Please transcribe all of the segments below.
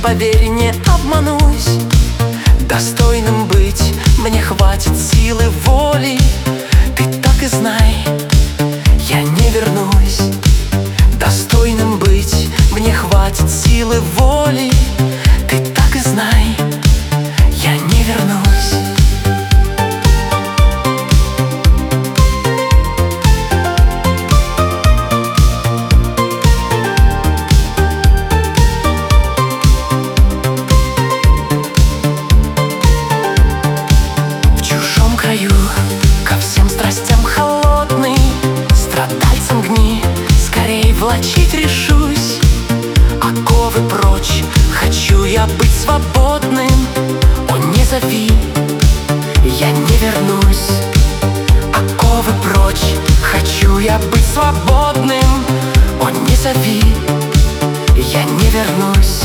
поверь, не обманусь. Достойным быть мне хватит силы воли. Ты так и знай, я не вернусь. Достойным быть мне хватит силы воли. Ты так и знай, я не вернусь. Ко всем страстям холодный, страдальцам гни, скорей влачить решусь. Оковы прочь, хочу я быть свободным. О, не зови, я не вернусь. Оковы прочь, хочу я быть свободным. О, не зови, я не вернусь.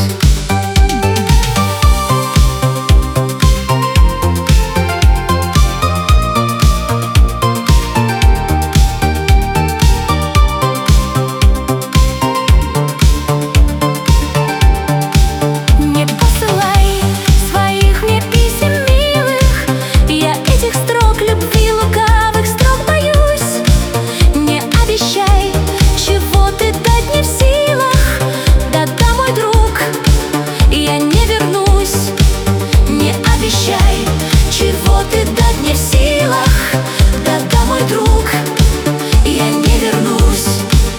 Чего ты дать не в силах? Да-да, мой друг, я не вернусь.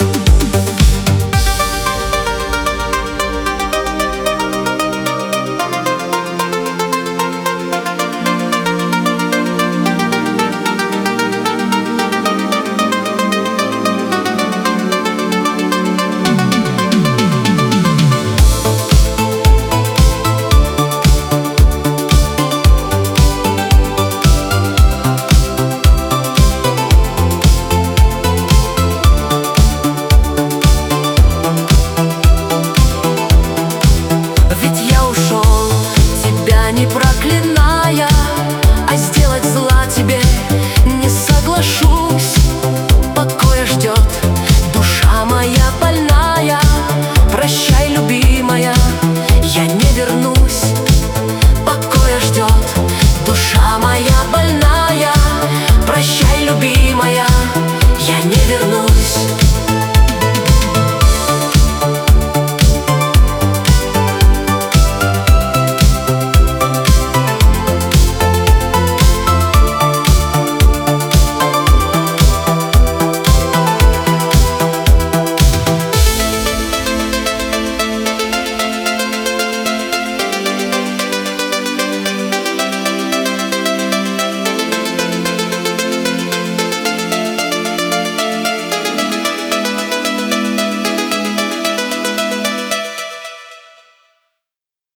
Не проклиная, а сделать зла тебе не соглашусь. Покоя ждет душа моя больная. Прощай, любимая, я не вернусь. Покоя ждет душа моя